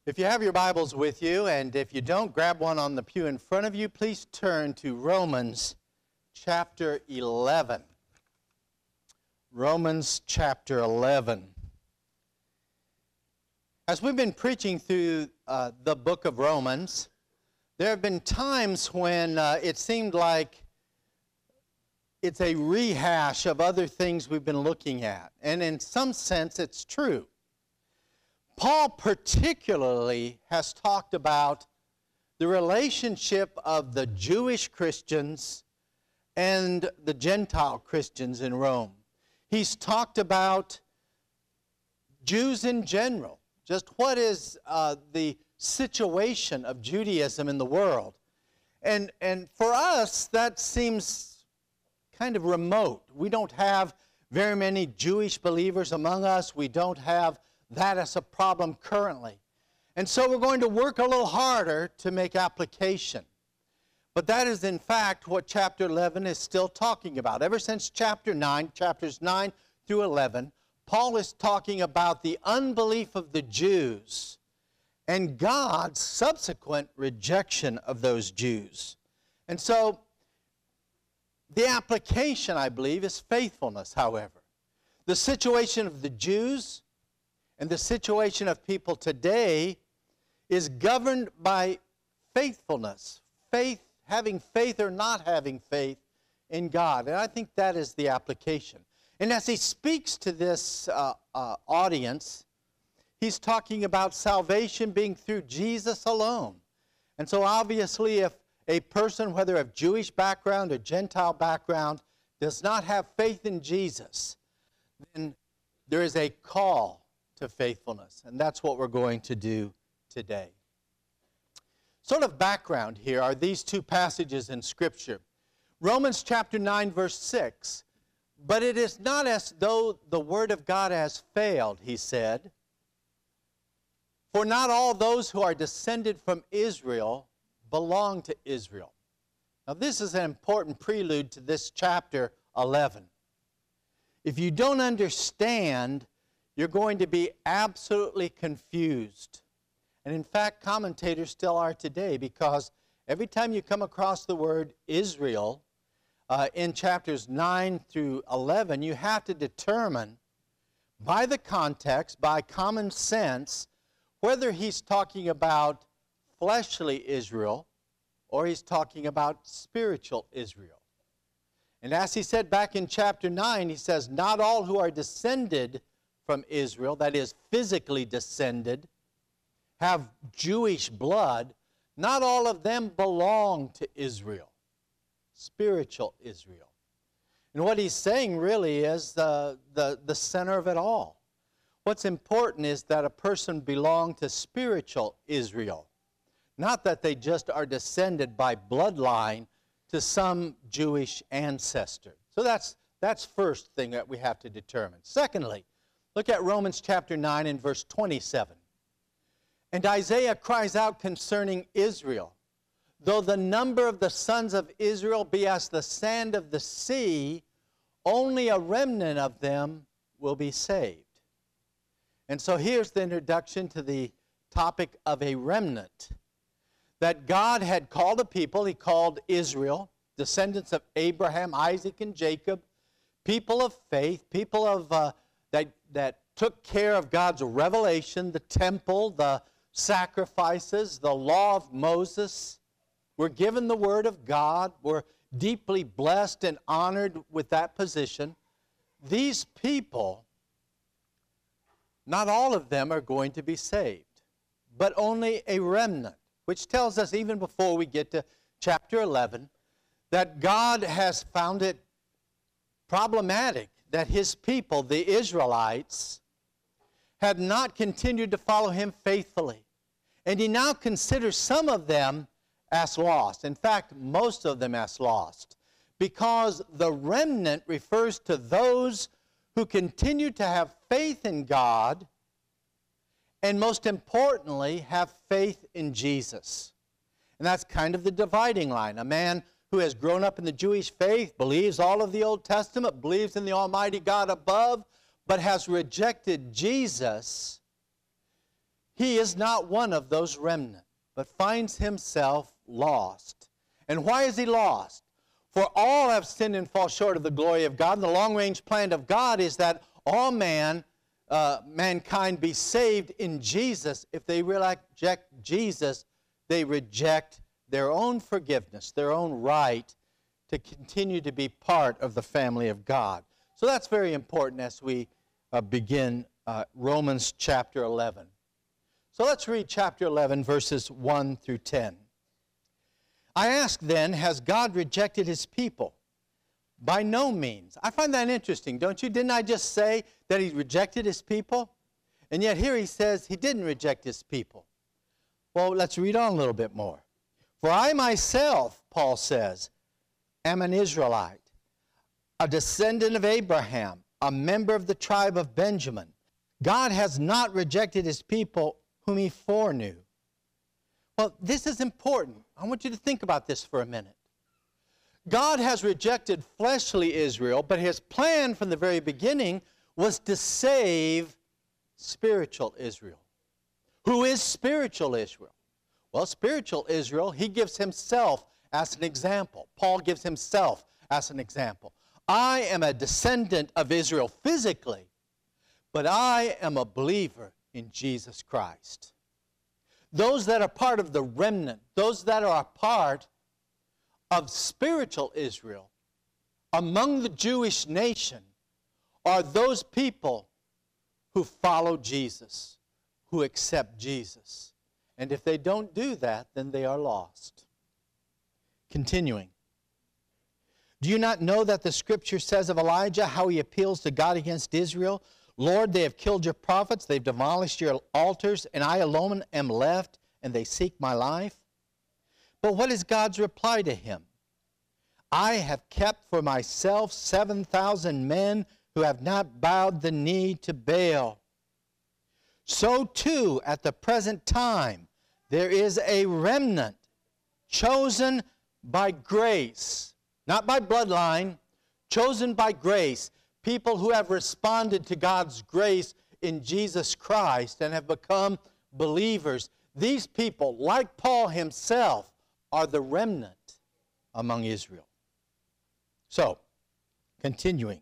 If you have your Bibles with you, and if you don't, grab one on the pew in front of you, please turn to Romans chapter 11. Romans chapter 11. As we've been preaching through the book of Romans, there have been times when it seemed like it's a rehash of other things we've been looking at. And in some sense, it's true. Paul particularly has talked about the relationship of the Jewish Christians and the Gentile Christians in Rome. He's talked about Jews in general, just what is the situation of Judaism in the world. And for us, that seems kind of remote. We don't have very many Jewish believers among us. We don't have that as a problem currently. And so we're going to work a little harder to make application. But that is in fact what chapter 11 is still talking about. Ever since chapter 9, chapters 9 through 11, Paul is talking about the unbelief of the Jews and God's subsequent rejection of those Jews. And so the application, I believe, is faithfulness, however. The situation of the Jews and the situation of people today is governed by faithfulness. Faith, having faith or not having faith in God. And I think that is the application. And as he speaks to this audience, he's talking about salvation being through Jesus alone. And so obviously if a person, whether of Jewish background or Gentile background, does not have faith in Jesus, then there is a call to faithfulness. And that's what we're going to do today. Sort of background here are these two passages in Scripture. Romans chapter 9, verse 6. But it is not as though the word of God has failed, he said. For not all those who are descended from Israel belong to Israel. Now this is an important prelude to this chapter 11. If you don't understand, you're going to be absolutely confused. And in fact, commentators still are today, because every time you come across the word Israel in chapters 9 through 11, you have to determine by the context, by common sense, whether he's talking about fleshly Israel or he's talking about spiritual Israel. And as he said back in chapter 9, he says, not all who are descended from Israel, that is physically descended, have Jewish blood. Not all of them belong to Israel, spiritual Israel. And what he's saying really is the center of it all. What's important is that a person belong to spiritual Israel, not that they just are descended by bloodline to some Jewish ancestor. So that's first thing that we have to determine. Secondly, look at Romans chapter 9 and verse 27. And Isaiah cries out concerning Israel, though the number of the sons of Israel be as the sand of the sea, only a remnant of them will be saved. And so here's the introduction to the topic of a remnant. That God had called a people, he called Israel, descendants of Abraham, Isaac, and Jacob, people of faith, people of that took care of God's revelation, the temple, the sacrifices, the law of Moses, were given the word of God, were deeply blessed and honored with that position. These people, not all of them are going to be saved, but only a remnant, which tells us even before we get to chapter 11, that God has found it problematic that his people, the Israelites, had not continued to follow him faithfully. And he now considers some of them as lost. In fact, most of them as lost. Because the remnant refers to those who continue to have faith in God and most importantly, have faith in Jesus. And that's kind of the dividing line. A man who has grown up in the Jewish faith, believes all of the Old Testament, believes in the Almighty God above, but has rejected Jesus, he is not one of those remnant, but finds himself lost. And why is he lost? For all have sinned and fall short of the glory of God. And the long-range plan of God is that all mankind be saved in Jesus. If they reject Jesus, they reject their own forgiveness, their own right to continue to be part of the family of God. So that's very important as we begin Romans chapter 11. So let's read chapter 11, verses 1 through 10. I ask then, has God rejected his people? By no means. I find that interesting, don't you? Didn't I just say that he rejected his people? And yet here he says he didn't reject his people. Well, let's read on a little bit more. For I myself, Paul says, am an Israelite, a descendant of Abraham, a member of the tribe of Benjamin. God has not rejected his people whom he foreknew. Well, this is important. I want you to think about this for a minute. God has rejected fleshly Israel, but his plan from the very beginning was to save spiritual Israel. Who is spiritual Israel? Well, spiritual Israel, he gives himself as an example. Paul gives himself as an example. I am a descendant of Israel physically, but I am a believer in Jesus Christ. Those that are part of the remnant, those that are a part of spiritual Israel among the Jewish nation are those people who follow Jesus, who accept Jesus. And if they don't do that, then they are lost. Continuing. Do you not know that the Scripture says of Elijah how he appeals to God against Israel? Lord, they have killed your prophets, they've demolished your altars, and I alone am left, and they seek my life. But what is God's reply to him? I have kept for myself 7,000 men who have not bowed the knee to Baal. So too, at the present time, there is a remnant chosen by grace, not by bloodline, chosen by grace, people who have responded to God's grace in Jesus Christ and have become believers. These people, like Paul himself, are the remnant among Israel. So, continuing.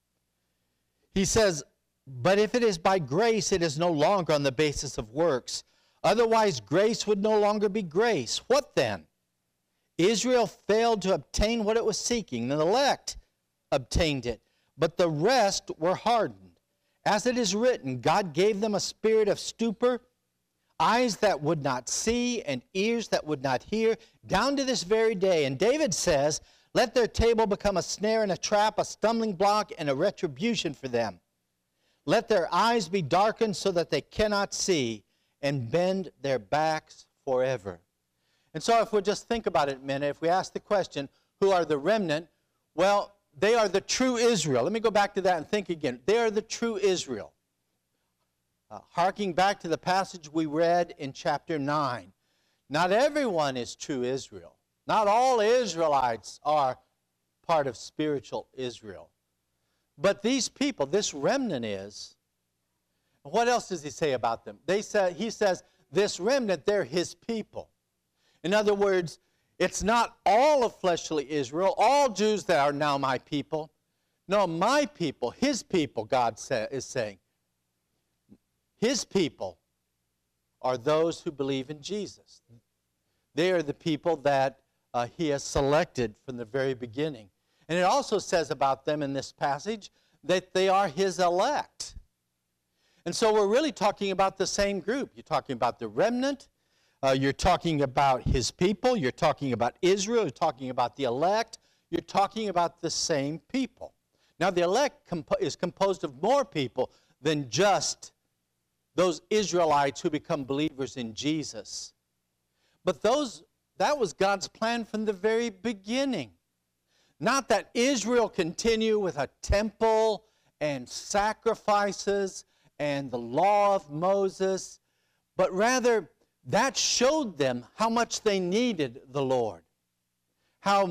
He says, but if it is by grace, it is no longer on the basis of works. Otherwise, grace would no longer be grace. What then? Israel failed to obtain what it was seeking. The elect obtained it, but the rest were hardened. As it is written, God gave them a spirit of stupor, eyes that would not see and ears that would not hear, down to this very day. And David says, let their table become a snare and a trap, a stumbling block and a retribution for them. Let their eyes be darkened so that they cannot see, and bend their backs forever. And so if we just think about it a minute, if we ask the question, who are the remnant? Well, they are the true Israel. Let me go back to that and think again. They are the true Israel. Harking back to the passage we read in chapter 9. Not everyone is true Israel. Not all Israelites are part of spiritual Israel. But these people, this remnant is. What else does he say about them? He says, this remnant, they're his people. In other words, it's not all of fleshly Israel, all Jews that are now my people. No, my people, his people, God is saying. His people are those who believe in Jesus. They are the people that he has selected from the very beginning. And it also says about them in this passage that they are his elect. And so we're really talking about the same group. You're talking about the remnant. You're talking about his people. You're talking about Israel. You're talking about the elect. You're talking about the same people. Now, the elect is composed of more people than just those Israelites who become believers in Jesus. But that was God's plan from the very beginning. Not that Israel continue with a temple and sacrifices and the law of Moses, but rather that showed them how much they needed the Lord, how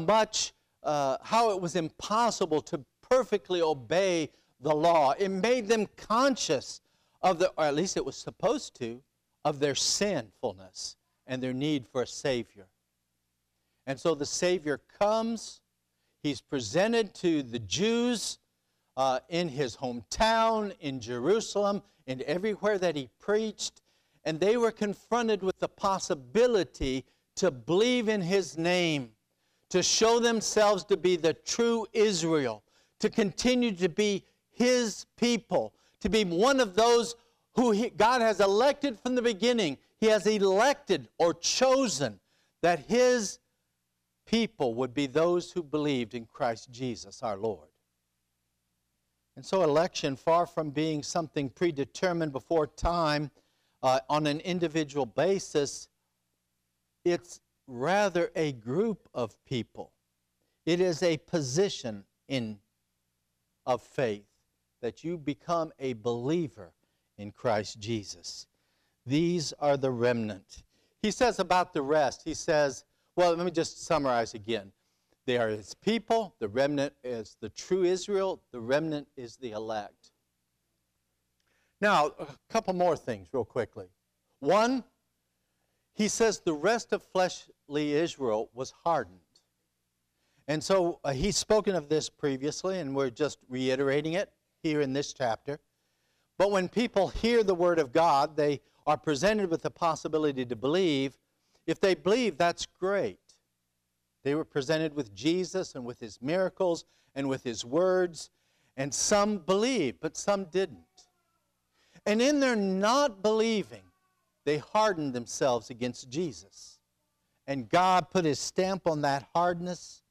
it was impossible to perfectly obey the law. It made them conscious or at least it was supposed to, of their sinfulness and their need for a Savior. And so the Savior comes. He's presented to the Jews in his hometown, in Jerusalem, and everywhere that he preached. And they were confronted with the possibility to believe in his name, to show themselves to be the true Israel, to continue to be his people, to be one of those who God has elected from the beginning. He has elected or chosen that his people would be those who believed in Christ Jesus our Lord. And so election, far from being something predetermined before time on an individual basis, it's rather a group of people. It is a position of faith that you become a believer in Christ Jesus. These are the remnant. He says about the rest, he says, well, let me just summarize again. They are his people. The remnant is the true Israel. The remnant is the elect. Now, a couple more things real quickly. One, he says the rest of fleshly Israel was hardened. And so he's spoken of this previously, and we're just reiterating it here in this chapter. But when people hear the word of God, they are presented with the possibility to believe. If they believe, that's great. They were presented with Jesus and with his miracles and with his words, and some believed, but some didn't. And in their not believing, they hardened themselves against Jesus. And God put his stamp on that hardness.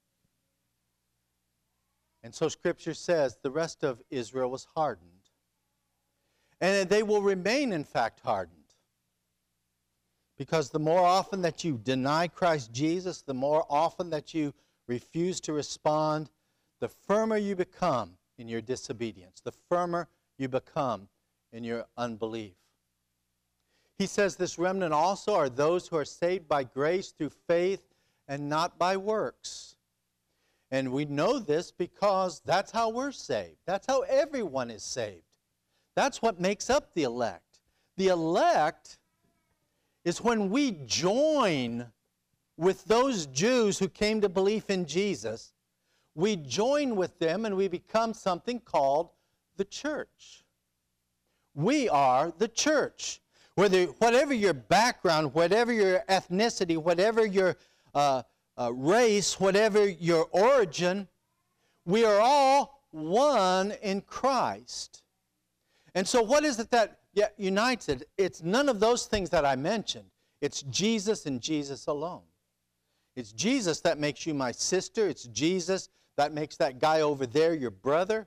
And so Scripture says the rest of Israel was hardened. And they will remain, in fact, hardened. Because the more often that you deny Christ Jesus, the more often that you refuse to respond, the firmer you become in your disobedience, the firmer you become in your unbelief. He says this remnant also are those who are saved by grace through faith and not by works. And we know this because that's how we're saved. That's how everyone is saved. That's what makes up the elect. The elect is when we join with those Jews who came to belief in Jesus. We join with them and we become something called the church. We are the church. Whatever your background, whatever your ethnicity, whatever your race, whatever your origin, we are all one in Christ. And so what is it that unites it? It's none of those things that I mentioned. It's Jesus and Jesus alone. It's Jesus that makes you my sister. It's Jesus that makes that guy over there your brother.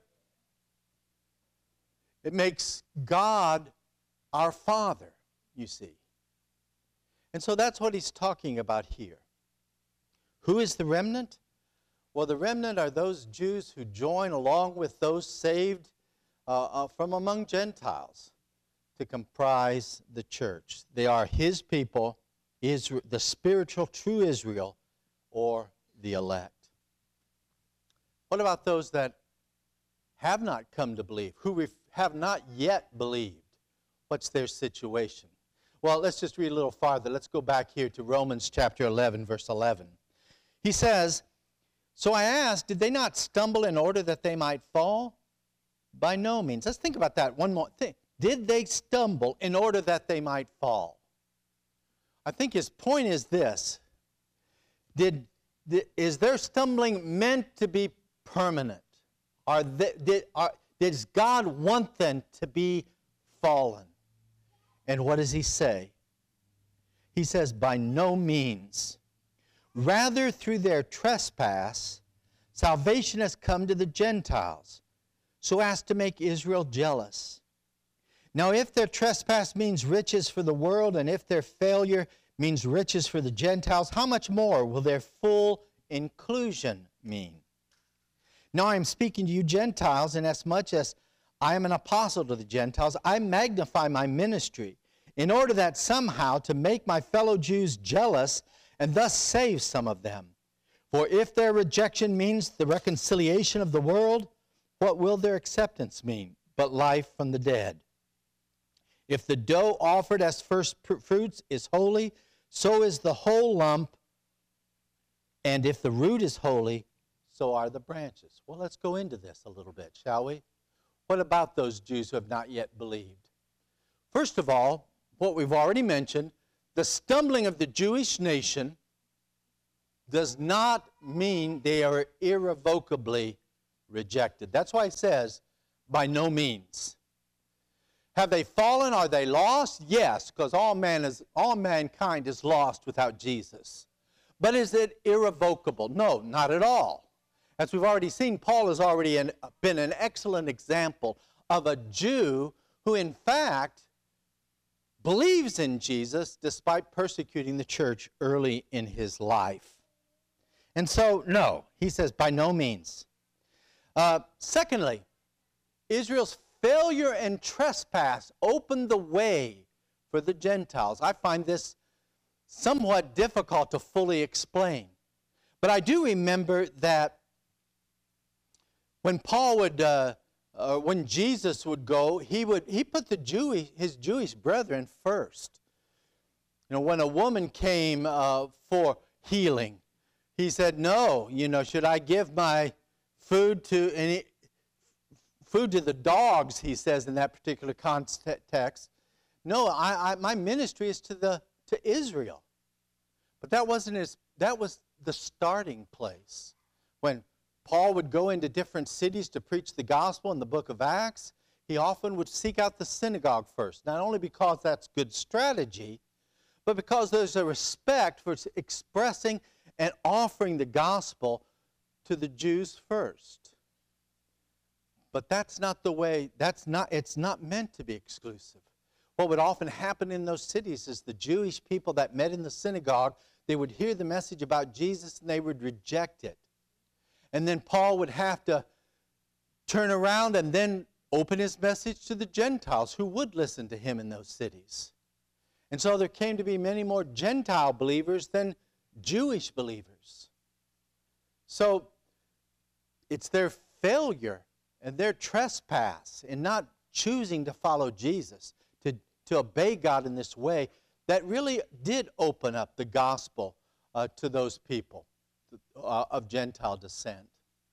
It makes God our Father, you see. And so that's what he's talking about here. Who is the remnant? Well, the remnant are those Jews who join along with those saved from among Gentiles to comprise the church. They are his people, Israel, the spiritual true Israel, or the elect. What about those that have not come to believe, who have not yet believed? What's their situation? Well, let's just read a little farther. Let's go back here to Romans chapter 11, verse 11. He says, "So I asked, did they not stumble in order that they might fall? By no means." Let's think about that one more thing. Did they stumble in order that they might fall? I think his point is this. Is their stumbling meant to be permanent? Does God want them to be fallen? And what does he say? He says, by no means. Rather, through their trespass, salvation has come to the Gentiles, so as to make Israel jealous. Now, if their trespass means riches for the world, and if their failure means riches for the Gentiles, how much more will their full inclusion mean? Now, I am speaking to you Gentiles, inasmuch as I am an apostle to the Gentiles. I magnify my ministry, in order that somehow to make my fellow Jews jealous, and thus save some of them. For if their rejection means the reconciliation of the world, what will their acceptance mean but life from the dead? If the dough offered as first fruits is holy, so is the whole lump. And if the root is holy, so are the branches. Well, let's go into this a little bit, shall we? What about those Jews who have not yet believed? First of all, what we've already mentioned, the stumbling of the Jewish nation does not mean they are irrevocably rejected. That's why it says, by no means. Have they fallen? Are they lost? Yes, because all mankind is lost without Jesus. But is it irrevocable? No, not at all. As we've already seen, Paul has already been an excellent example of a Jew who, in fact, believes in Jesus despite persecuting the church early in his life. And so, no, he says, by no means. Secondly, Israel's failure and trespass opened the way for the Gentiles. I find this somewhat difficult to fully explain. But I do remember that when Paul would, when Jesus would go, he put his Jewish brethren first. You know, when a woman came for healing, he said, no, should I give my food to the dogs, he says in that particular context. No, my ministry is to Israel. But that was the starting place. When Paul would go into different cities to preach the gospel in the book of Acts, he often would seek out the synagogue first, not only because that's good strategy, but because there's a respect for expressing and offering the gospel to the Jews first. But that's not the way, it's not meant to be exclusive. What would often happen in those cities is the Jewish people that met in the synagogue, they would hear the message about Jesus and they would reject it. And then Paul would have to turn around and then open his message to the Gentiles who would listen to him in those cities. And so there came to be many more Gentile believers than Jewish believers. So it's their failure and their trespass in not choosing to follow Jesus, to obey God in this way, that really did open up the gospel to those people of Gentile descent.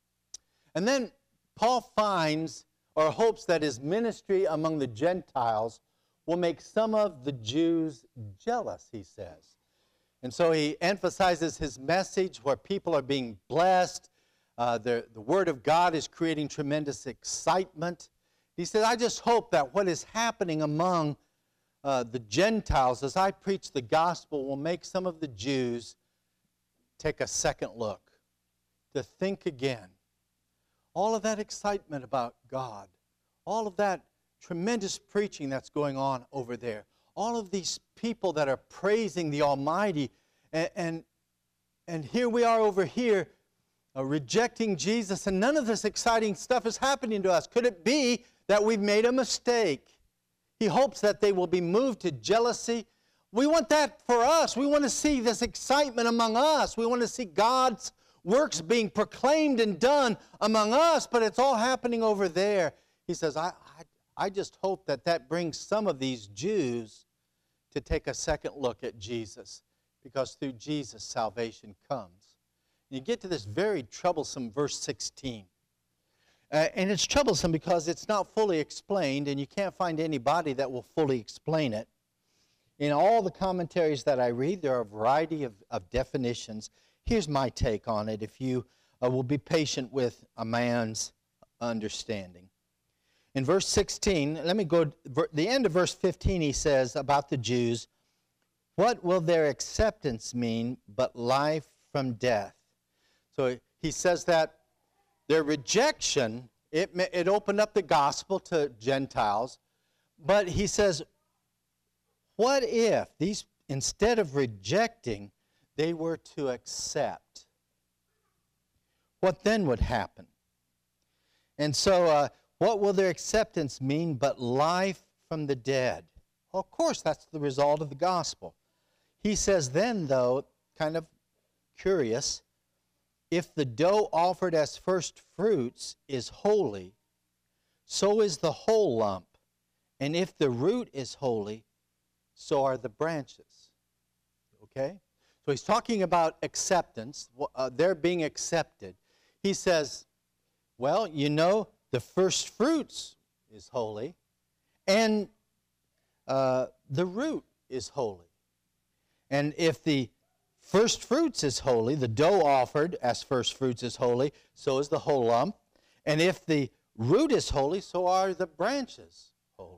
And then Paul finds or hopes that his ministry among the Gentiles will make some of the Jews jealous, he says. And so he emphasizes his message where people are being blessed. The Word of God is creating tremendous excitement. He said, I just hope that what is happening among the Gentiles as I preach the gospel will make some of the Jews take a second look, to think again. All of that excitement about God, all of that tremendous preaching that's going on over there, all of these people that are praising the Almighty, and here we are over here rejecting Jesus, and none of this exciting stuff is happening to us. Could it be that we've made a mistake? He hopes that they will be moved to jealousy. We want that for us. We want to see this excitement among us. We want to see God's works being proclaimed and done among us, but it's all happening over there. He says, I just hope that brings some of these Jews to take a second look at Jesus, because through Jesus salvation comes. And you get to this very troublesome verse 16. And it's troublesome because it's not fully explained, and you can't find anybody that will fully explain it. In all the commentaries that I read, there are a variety of definitions. Here's my take on it, if you will be patient with a man's understanding. In verse 16, let me go, the end of verse 15, he says about the Jews, what will their acceptance mean but life from death? So he says that their rejection, it opened up the gospel to Gentiles, but he says, what if these, instead of rejecting, they were to accept? What then would happen? And so, what will their acceptance mean but life from the dead? Well, of course, that's the result of the gospel. He says then, though, kind of curious, if the dough offered as first fruits is holy, so is the whole lump. And if the root is holy, so are the branches. Okay? So he's talking about acceptance. They're being accepted. He says, well, you know, the first fruits is holy, and the root is holy. And if the first fruits is holy, the dough offered as first fruits is holy, so is the whole lump. And if the root is holy, so are the branches holy.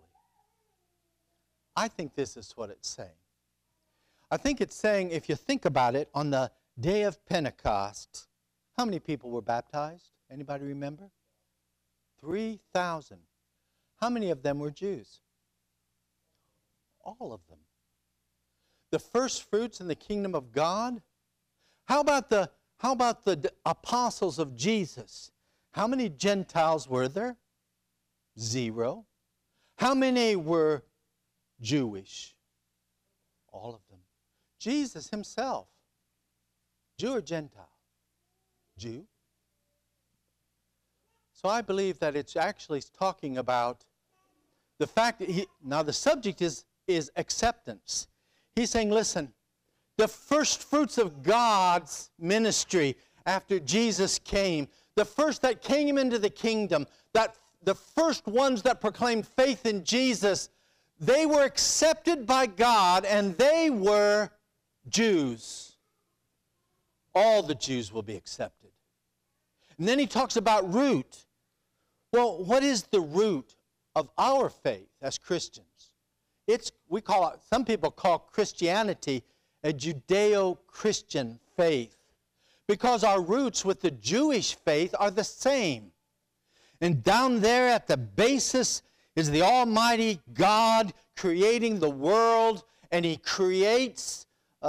I think this is what it's saying. I think it's saying, if you think about it, on the day of Pentecost, how many people were baptized? Anybody remember? 3,000. How many of them were Jews? All of them. The first fruits in the kingdom of God? How about the apostles of Jesus? How many Gentiles were there? 0. How many were Jewish? All of them. Jesus himself, Jew or Gentile? Jew. So I believe that it's actually talking about the fact that now the subject is acceptance. He's saying, listen, the first fruits of God's ministry after Jesus came, the first that came into the kingdom, that the first ones that proclaimed faith in Jesus, they were accepted by God, and they were Jews. All the Jews will be accepted. And then he talks about root. Well, what is the root of our faith as Christians? Some people call Christianity a Judeo-Christian faith, because our roots with the Jewish faith are the same. And down there at the basis is the Almighty God creating the world, and He creates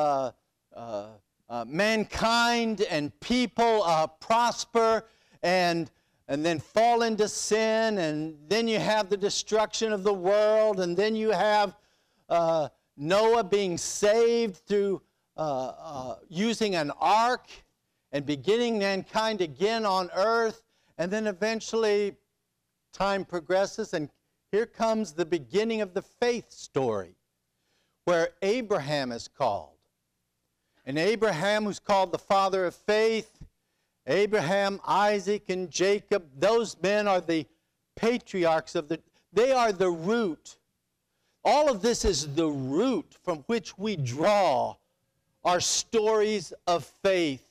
mankind and people prosper and then fall into sin, and then you have the destruction of the world, and then you have Noah being saved through using an ark and beginning mankind again on earth, and then eventually time progresses, and here comes the beginning of the faith story, where Abraham is called. And Abraham, who's called the father of faith, Abraham, Isaac, and Jacob, those men are the patriarchs they are the root. All of this is the root from which we draw our stories of faith.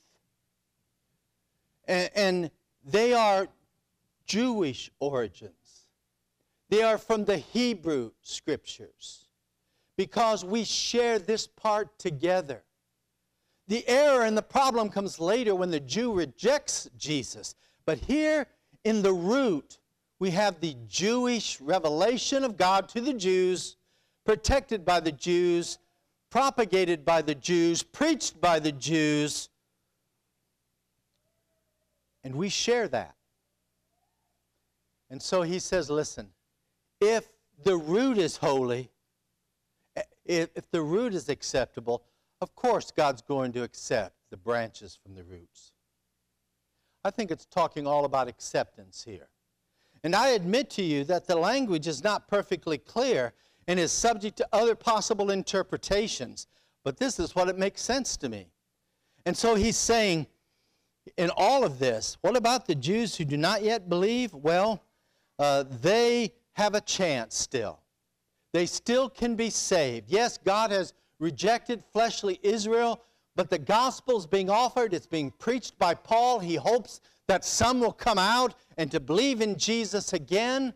And they are Jewish origins. They are from the Hebrew Scriptures, because we share this part together. The error and the problem comes later when the Jew rejects Jesus. But here in the root, we have the Jewish revelation of God to the Jews, protected by the Jews, propagated by the Jews, preached by the Jews, and we share that. And so he says, listen, if the root is holy, if the root is acceptable, of course God's going to accept the branches from the roots. I think it's talking all about acceptance here. And I admit to you that the language is not perfectly clear and is subject to other possible interpretations, but this is what it makes sense to me. And so he's saying, in all of this, what about the Jews who do not yet believe? Well, they have a chance still. They still can be saved. Yes, God has rejected fleshly Israel, but the gospel's being offered. It's being preached by Paul. He hopes that some will come out and to believe in Jesus again,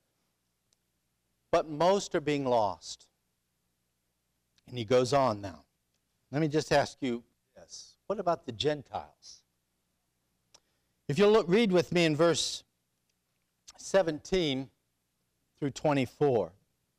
but most are being lost. And he goes on now. Let me just ask you this. What about the Gentiles? If you'll read with me in verse 17 through 24.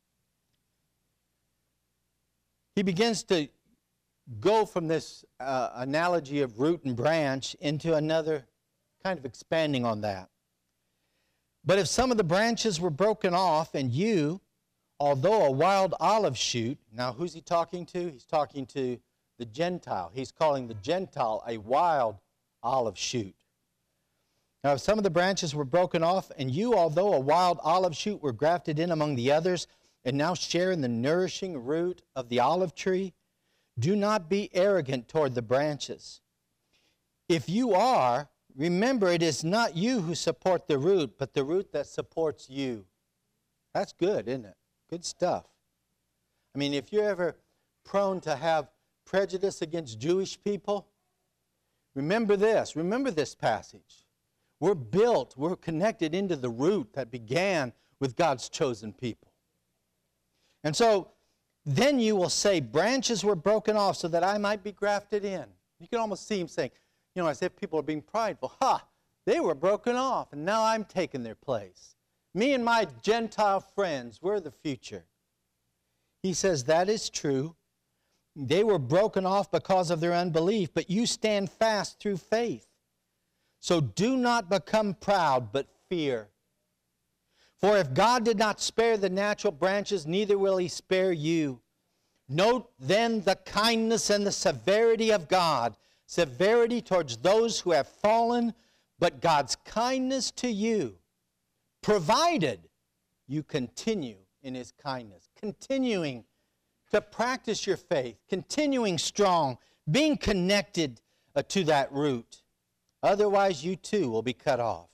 He begins to go from this analogy of root and branch into another kind of expanding on that. But if some of the branches were broken off, and you, although a wild olive shoot, now who's he talking to? He's talking to the Gentile. He's calling the Gentile a wild olive shoot. Now, if some of the branches were broken off, and you, although a wild olive shoot, were grafted in among the others, and now share in the nourishing root of the olive tree, do not be arrogant toward the branches. If you are, remember it is not you who support the root, but the root that supports you. That's good, isn't it? Good stuff. I mean, if you're ever prone to have prejudice against Jewish people, remember this passage. We're built, we're connected into the root that began with God's chosen people. And so, then you will say, branches were broken off so that I might be grafted in. You can almost see him saying, as if people are being prideful. They were broken off, and now I'm taking their place. Me and my Gentile friends, we're the future. He says, that is true. They were broken off because of their unbelief, but you stand fast through faith. So do not become proud, but fear. For if God did not spare the natural branches, neither will he spare you. Note then the kindness and the severity of God. Severity towards those who have fallen, but God's kindness to you, provided you continue in his kindness. Continuing to practice your faith, continuing strong, being connected to that root. Otherwise, you too will be cut off.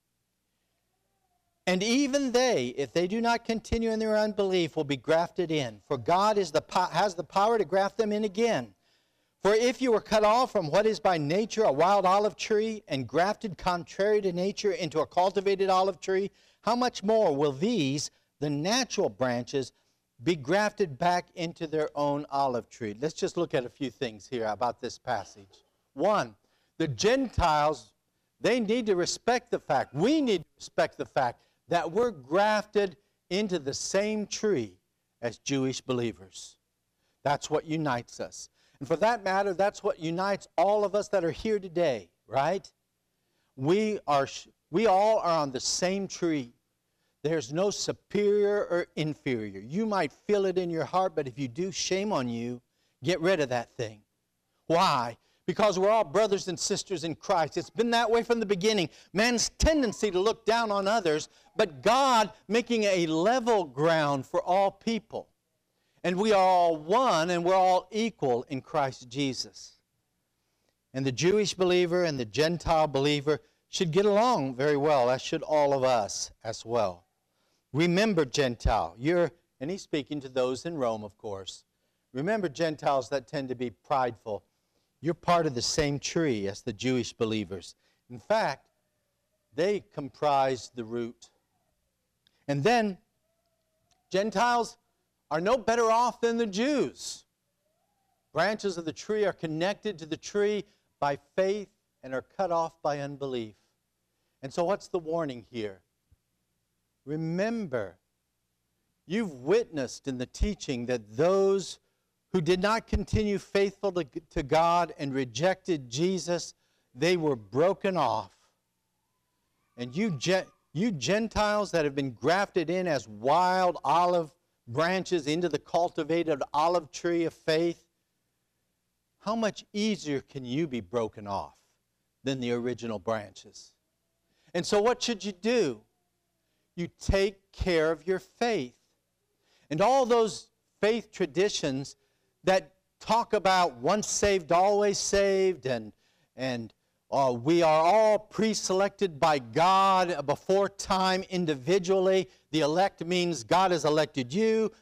And even they, if they do not continue in their unbelief, will be grafted in. For God has the power to graft them in again. For if you were cut off from what is by nature a wild olive tree and grafted contrary to nature into a cultivated olive tree, how much more will these, the natural branches, be grafted back into their own olive tree? Let's just look at a few things here about this passage. One, the Gentiles, they need to respect the fact, we need to respect the fact that we're grafted into the same tree as Jewish believers. That's what unites us. And for that matter, that's what unites all of us that are here today, right? We all are on the same tree. There's no superior or inferior. You might feel it in your heart, but if you do, shame on you. Get rid of that thing. Why? Because we're all brothers and sisters in Christ. It's been that way from the beginning. Man's tendency to look down on others, but God making a level ground for all people. And we are all one, and we're all equal in Christ Jesus. And the Jewish believer and the Gentile believer should get along very well, as should all of us as well. Remember, Gentile, and he's speaking to those in Rome, of course. Remember, Gentiles that tend to be prideful. You're part of the same tree as the Jewish believers. In fact, they comprise the root. And then, Gentiles are no better off than the Jews. Branches of the tree are connected to the tree by faith and are cut off by unbelief. And so what's the warning here? Remember, you've witnessed in the teaching that those who did not continue faithful to God and rejected Jesus, they were broken off. And you Gentiles that have been grafted in as wild olive branches into the cultivated olive tree of faith, how much easier can you be broken off than the original branches? And so what should you do? You take care of your faith. And all those faith traditions that talk about once saved, always saved, and we are all pre-selected by God before time individually. The elect means God has elected you,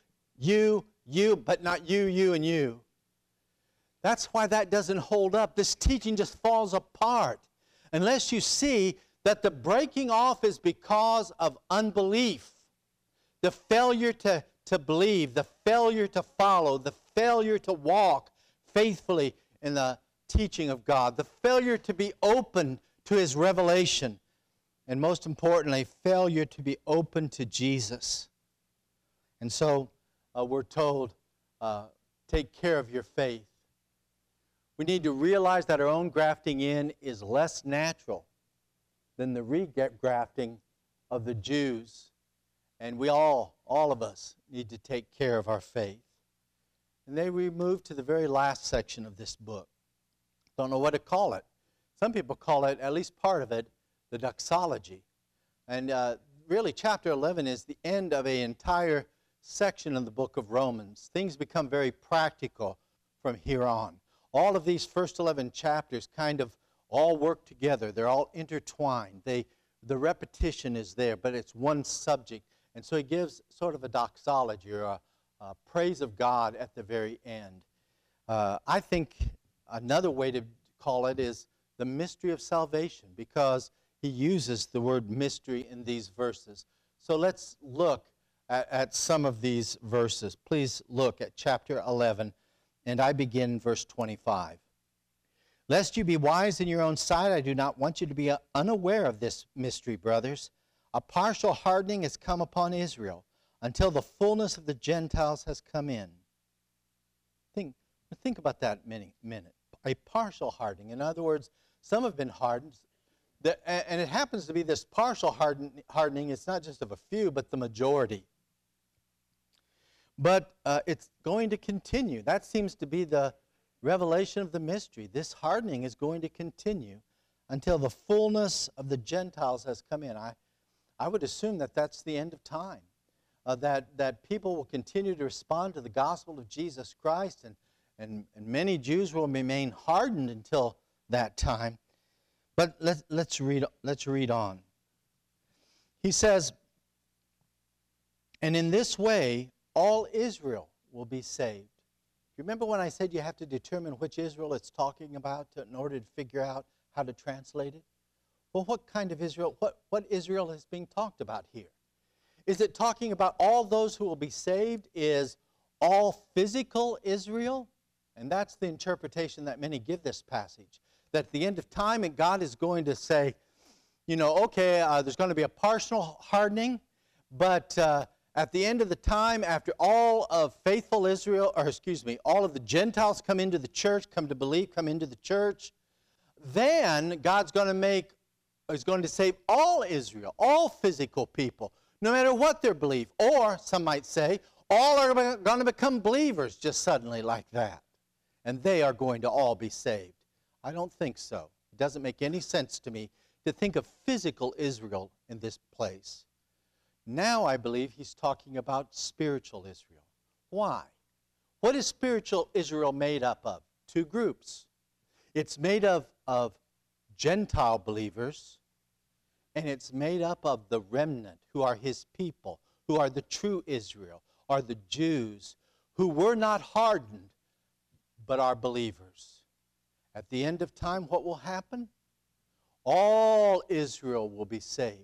but not you, and you. That's why that doesn't hold up. This teaching just falls apart unless you see that the breaking off is because of unbelief, the failure to believe, the failure to follow, the failure to walk faithfully in the teaching of God, the failure to be open to His revelation, and most importantly, failure to be open to Jesus. And so we're told, take care of your faith. We need to realize that our own grafting in is less natural than the regrafting of the Jews. And we all of us, need to take care of our faith. And then we move to the very last section of this book. Don't know what to call it. Some people call it, at least part of it, the doxology. And really, chapter 11 is the end of an entire section of the book of Romans. Things become very practical from here on. All of these first 11 chapters kind of all work together. They're all intertwined. The repetition is there, but it's one subject. And so he gives sort of a doxology or a praise of God at the very end. I think another way to call it is the mystery of salvation, because he uses the word mystery in these verses. So let's look at some of these verses. Please look at chapter 11, and I begin verse 25. Lest you be wise in your own sight, I do not want you to be unaware of this mystery, brothers. A partial hardening has come upon Israel until the fullness of the Gentiles has come in. Think about that minute. A partial hardening. In other words, some have been hardened, and it happens to be this partial hardening. It's not just of a few, but the majority. But it's going to continue. That seems to be the revelation of the mystery. This hardening is going to continue until the fullness of the Gentiles has come in. I would assume that that's the end of time, that people will continue to respond to the gospel of Jesus Christ, and many Jews will remain hardened until that time. But let's read on. He says, and in this way all Israel will be saved. You remember when I said you have to determine which Israel it's talking about in order to figure out how to translate it? Well, what kind of Israel, what Israel is being talked about here? Is it talking about all those who will be saved? Is all physical Israel? And that's the interpretation that many give this passage. That at the end of time, and God is going to say, okay, there's going to be a partial hardening, but at the end of the time, after all of faithful Israel, all of the Gentiles come into the church, come to believe, come into the church, then God's going to save all Israel, all physical people, no matter what their belief. Or, some might say, all are going to become believers just suddenly like that. And they are going to all be saved. I don't think so. It doesn't make any sense to me to think of physical Israel in this place. Now I believe he's talking about spiritual Israel. Why? What is spiritual Israel made up of? Two groups. It's made of Gentile believers, and it's made up of the remnant, who are his people, who are the true Israel, are the Jews, who were not hardened, but are believers. At the end of time, what will happen? All Israel will be saved.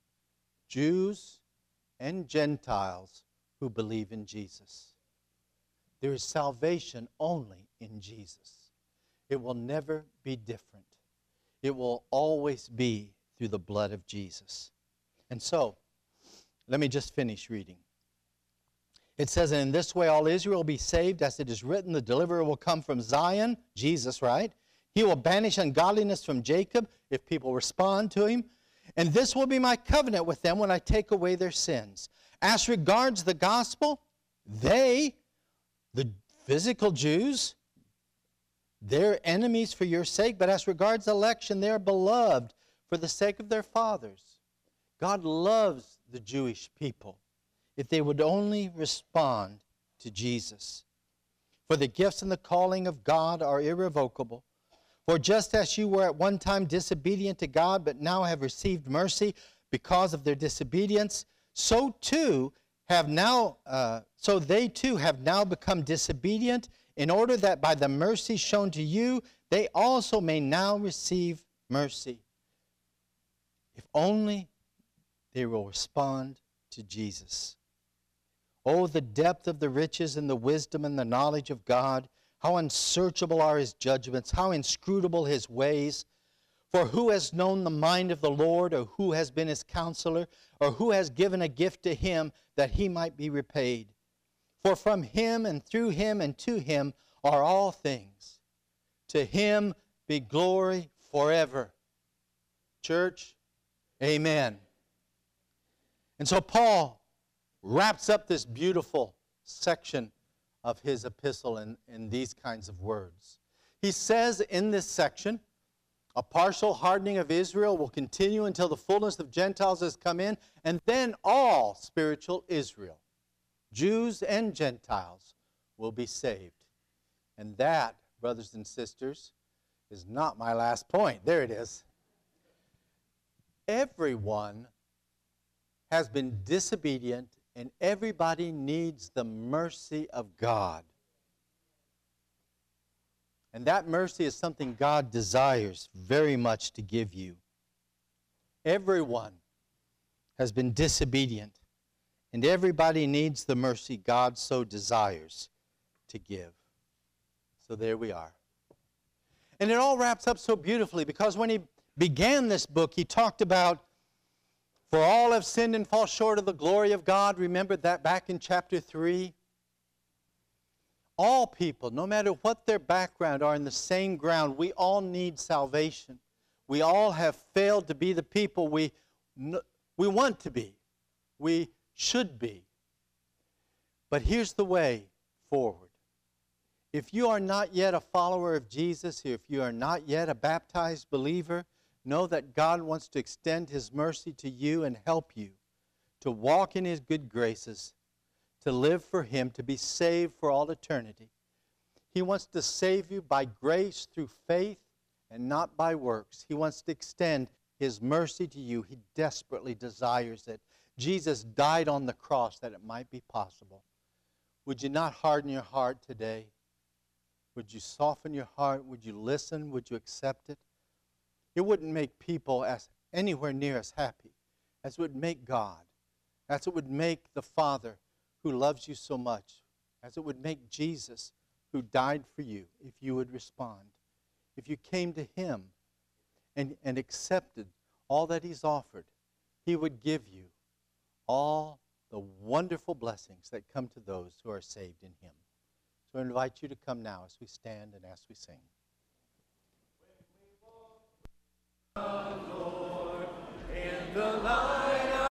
Jews and Gentiles who believe in Jesus. There is salvation only in Jesus. It will never be different. It will always be through the blood of Jesus. And so, let me just finish reading. It says, and in this way all Israel will be saved, as it is written, the deliverer will come from Zion, Jesus, right? He will banish ungodliness from Jacob if people respond to him. And this will be my covenant with them when I take away their sins. As regards the gospel, they, the physical Jews, they're enemies for your sake, but as regards election, they're beloved for the sake of their fathers. God loves the Jewish people if they would only respond to Jesus. For the gifts and the calling of God are irrevocable. For just as you were at one time disobedient to God, but now have received mercy because of their disobedience, so they too have now become disobedient, in order that by the mercy shown to you, they also may now receive mercy. If only they will respond to Jesus. Oh, the depth of the riches and the wisdom and the knowledge of God! How unsearchable are his judgments, how inscrutable his ways. For who has known the mind of the Lord, or who has been his counselor, or who has given a gift to him that he might be repaid? For from him and through him and to him are all things. To him be glory forever. Church, amen. And so Paul wraps up this beautiful section of his epistle in these kinds of words. He says in this section A partial hardening of Israel will continue until the fullness of Gentiles has come in, and then all spiritual Israel, Jews and Gentiles, will be saved. And that, brothers and sisters, is not my last point. There it is. Everyone has been disobedient, and everybody needs the mercy of God. And that mercy is something God desires very much to give you. Everyone has been disobedient, and everybody needs the mercy God so desires to give. So there we are. And it all wraps up so beautifully, because when he began this book, he talked about, for all have sinned and fall short of the glory of God. Remember that back in chapter 3? All people, no matter what their background, are in the same ground. We all need salvation. We all have failed to be the people we want to be. We should be. But here's the way forward. If you are not yet a follower of Jesus, if you are not yet a baptized believer, know that God wants to extend His mercy to you and help you to walk in His good graces, to live for Him, to be saved for all eternity. He wants to save you by grace through faith and not by works. He wants to extend His mercy to you. He desperately desires it. Jesus died on the cross that it might be possible. Would you not harden your heart today? Would you soften your heart? Would you listen? Would you accept it? It wouldn't make people as anywhere near as happy as it would make God, as it would make the Father who loves you so much, as it would make Jesus who died for you, if you would respond. If you came to Him and accepted all that He's offered, He would give you all the wonderful blessings that come to those who are saved in Him. So I invite you to come now as we stand and as we sing. When we walk the Lord in the light.